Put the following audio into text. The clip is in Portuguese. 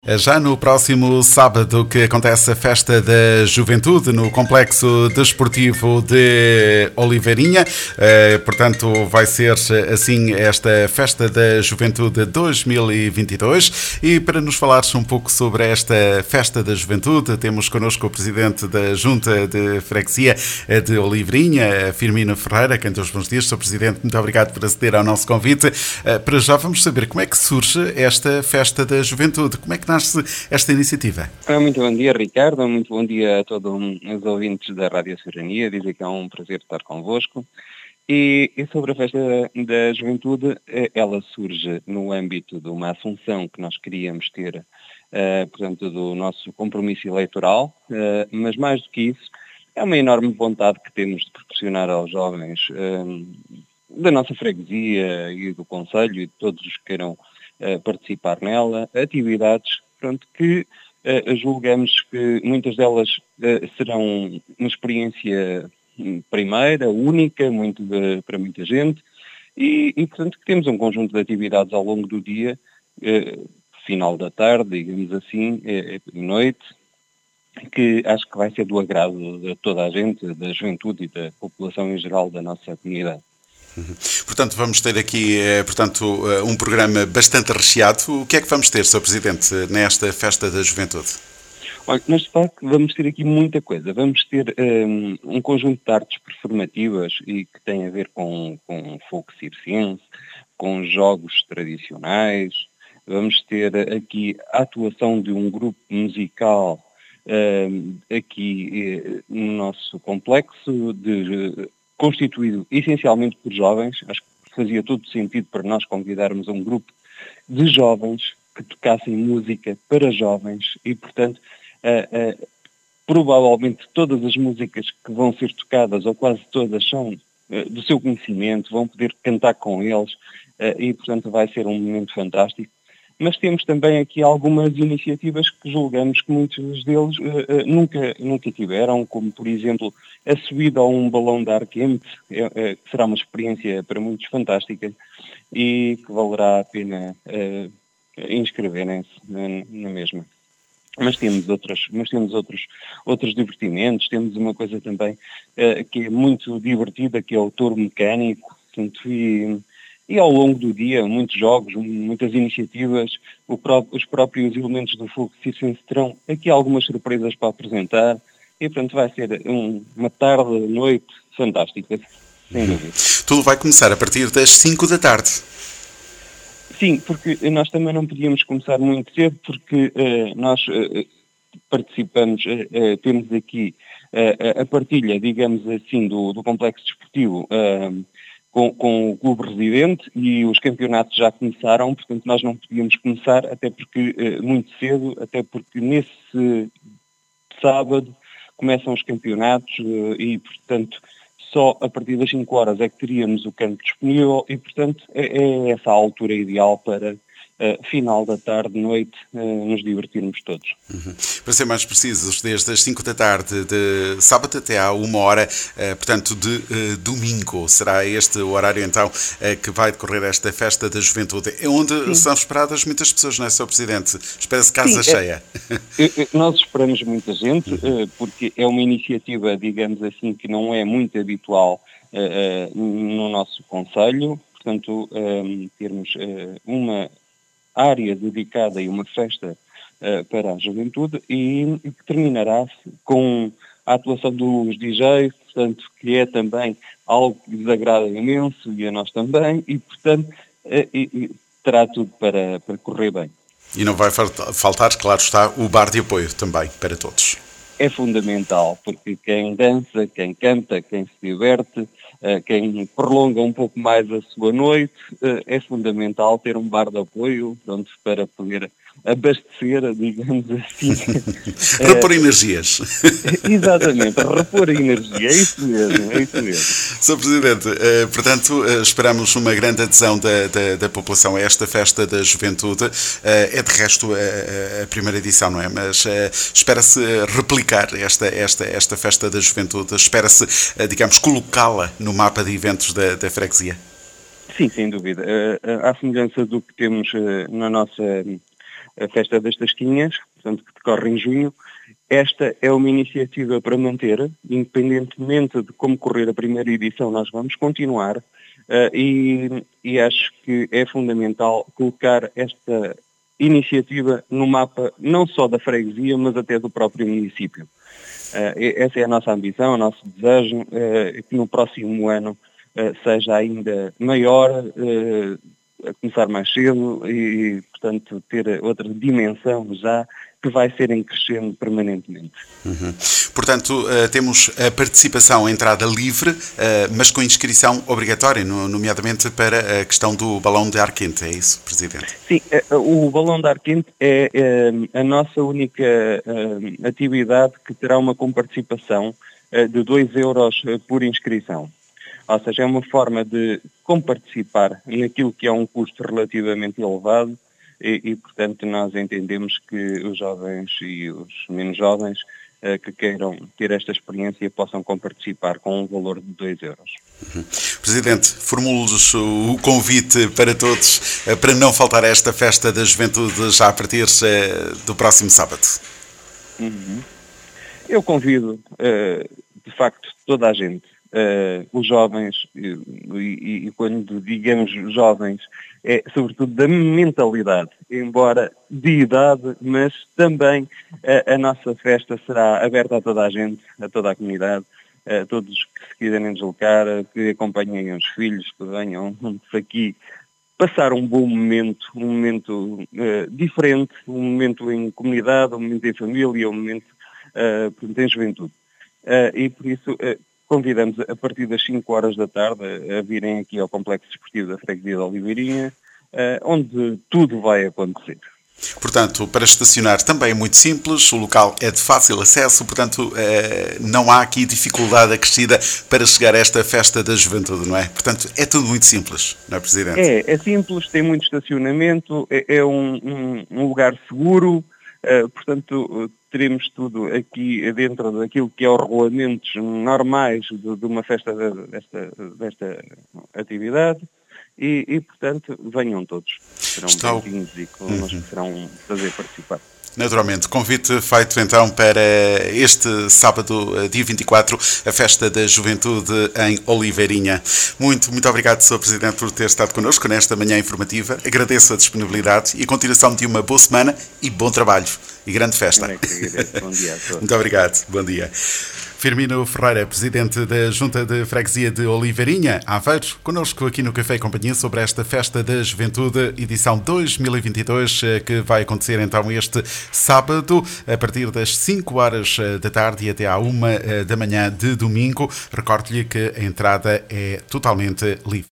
Já no próximo sábado que acontece a Festa da Juventude no Complexo Desportivo de Oliveirinha. Portanto, vai ser assim esta Festa da Juventude 2022. E para nos falares um pouco sobre esta Festa da Juventude, temos connosco o Presidente da Junta de Freguesia de Oliveirinha, Firmino Ferreira. Quem tem os bons dias, Sr. Presidente, muito obrigado por aceder ao nosso convite. Para já vamos saber como é que surge esta Festa da Juventude, como é que nasce esta iniciativa? Muito bom dia, Ricardo. Muito bom dia a todos os ouvintes da Rádio Serrania. Dizer que é um prazer estar convosco. E sobre a Festa da Juventude, ela surge no âmbito de uma assunção que nós queríamos ter, portanto, do nosso compromisso eleitoral, mas mais do que isso, é uma enorme vontade que temos de proporcionar aos jovens da nossa freguesia e do concelho e de todos os que queiram participar nela, atividades que julgamos que muitas delas serão uma experiência primeira, única, para muita gente, portanto que temos um conjunto de atividades ao longo do dia, final da tarde, digamos assim, noite, que acho que vai ser do agrado de toda a gente, da juventude e da população em geral da nossa comunidade. Portanto, vamos ter aqui um programa bastante recheado. O que é que vamos ter, Sr. Presidente, nesta Festa da Juventude? Olha, nós de facto vamos ter aqui muita coisa. Vamos ter um conjunto de artes performativas e que tem a ver com fogo circense, com jogos tradicionais. Vamos ter aqui a atuação de um grupo musical aqui no nosso complexo, constituído essencialmente por jovens. Acho que fazia todo sentido para nós convidarmos um grupo de jovens que tocassem música para jovens e, portanto, provavelmente todas as músicas que vão ser tocadas, ou quase todas, são do seu conhecimento, vão poder cantar com eles e, portanto, vai ser um momento fantástico. Mas temos também aqui algumas iniciativas que julgamos que muitos deles nunca tiveram, como, por exemplo, a subida a um balão de ar quente, que será uma experiência para muitos fantástica e que valerá a pena inscreverem-se na mesma. Mas temos outros divertimentos. Temos uma coisa também que é muito divertida, que é o touro mecânico. Portanto, e ao longo do dia, muitos jogos, muitas iniciativas, os próprios elementos do fogo circense terão aqui algumas surpresas para apresentar e, portanto, vai ser uma tarde, noite fantástica, sem dúvida. Tudo vai começar a partir das 5 da tarde. Sim, porque nós também não podíamos começar muito cedo, porque nós participamos, temos aqui a partilha, digamos assim, do complexo desportivo com o clube residente e os campeonatos já começaram, portanto nós não podíamos começar até porque muito cedo, até porque nesse sábado começam os campeonatos e, portanto, só a partir das 5 horas é que teríamos o campo disponível e, portanto, é essa a altura ideal para final da tarde, noite, nos divertirmos todos. Para ser mais precisos, desde as 5 da tarde de sábado até à 1 hora, portanto, de domingo. Será este o horário, então, que vai decorrer esta Festa da Juventude. É onde Sim. São esperadas muitas pessoas, não é, Sr. Presidente? Espera-se casa cheia. Nós esperamos muita gente, porque é uma iniciativa, digamos assim, que não é muito habitual no nosso concelho. Portanto, termos uma área dedicada e uma festa para a juventude e que terminará com a atuação dos DJs, portanto, que é também algo que lhes agrada imenso e a nós também, e, portanto, terá tudo para correr bem. E não vai faltar, claro está, o bar de apoio também para todos. É fundamental, porque quem dança, quem canta, quem se diverte, quem prolonga um pouco mais a sua noite, é fundamental ter um bar de apoio, pronto, para poder abastecer, digamos assim. Repor energias. Exatamente, repor a energia, é isso mesmo, é isso mesmo. Sr. Presidente, portanto, esperamos uma grande adesão da população a esta Festa da Juventude. É de resto a primeira edição, não é? Mas espera-se replicar esta Festa da Juventude, espera-se, digamos, colocá-la no mapa de eventos da freguesia. Sim, sem dúvida. À semelhança do que temos na nossa a Festa das Tasquinhas, portanto, que decorre em junho. Esta é uma iniciativa para manter, independentemente de como correr a primeira edição, nós vamos continuar e acho que é fundamental colocar esta iniciativa no mapa não só da freguesia, mas até do próprio município. Essa é a nossa ambição, o nosso desejo, que no próximo ano seja ainda maior, a começar mais cedo e, portanto, ter outra dimensão já que vai ser em crescendo permanentemente. Portanto, temos a participação, a entrada livre, mas com inscrição obrigatória, nomeadamente para a questão do balão de ar quente, é isso, Presidente? Sim, o balão de ar quente é a nossa única atividade que terá uma comparticipação de 2 euros por inscrição. Ou seja, é uma forma de comparticipar naquilo que é um custo relativamente elevado e, portanto, nós entendemos que os jovens e os menos jovens que queiram ter esta experiência possam comparticipar com um valor de 2 euros. Presidente, formulo-lhes o convite para todos para não faltar a esta festa da juventude já a partir do próximo sábado. Eu convido, de facto, toda a gente. Os jovens, e quando digamos jovens, é sobretudo da mentalidade, embora de idade, mas também a nossa festa será aberta a toda a gente, a toda a comunidade, a todos que se quiserem deslocar, que acompanhem os filhos, que venham aqui passar um bom momento, um momento diferente, um momento em comunidade, um momento em família, um momento em juventude. E por isso convidamos a partir das 5 horas da tarde a virem aqui ao Complexo Desportivo da Freguesia de Oliveirinha, onde tudo vai acontecer. Portanto, para estacionar também é muito simples, o local é de fácil acesso, portanto, não há aqui dificuldade acrescida para chegar a esta festa da juventude, não é? Portanto, é tudo muito simples, não é, Presidente? É simples, tem muito estacionamento, é um lugar seguro, portanto, teremos tudo aqui dentro daquilo que é os regulamentos normais de uma festa desta atividade e, portanto, venham todos. Serão bem-vindos e connosco serão um prazer participar. Naturalmente, convite feito então para este sábado, dia 24, a Festa da Juventude em Oliveirinha. Muito obrigado, Sr. Presidente, por ter estado connosco nesta manhã informativa. Agradeço a disponibilidade e a continuação de uma boa semana e bom trabalho. E grande festa. Bom dia a todos. Muito obrigado. Bom dia. Firmino Ferreira, Presidente da Junta de Freguesia de Oliveirinha, Aveiro, connosco aqui no Café e Companhia sobre esta Festa da Juventude, edição 2022, que vai acontecer então este sábado, a partir das 5 horas da tarde e até à 1 da manhã de domingo. Recordo-lhe que a entrada é totalmente livre.